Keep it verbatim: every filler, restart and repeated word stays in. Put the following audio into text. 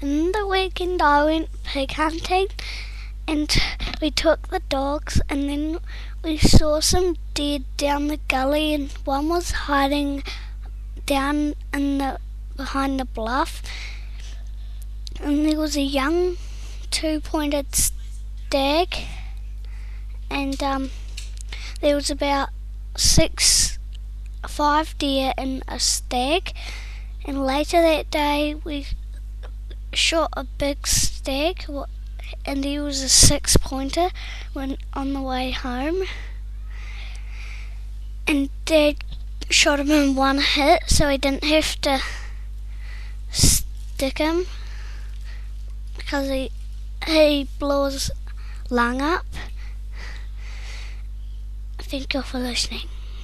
In the weekend I went pig hunting and we took the dogs, and then we saw some deer down the gully, and one was hiding down in the behind the bluff, and there was a young two-pointed stag, and um, there was about six, five deer and a stag. And later that day we shot a big stag, and he was a six-pointer when on the way home. And Dad shot him in one hit, so he didn't have to stick him because he he blew his lung up. Thank you for listening.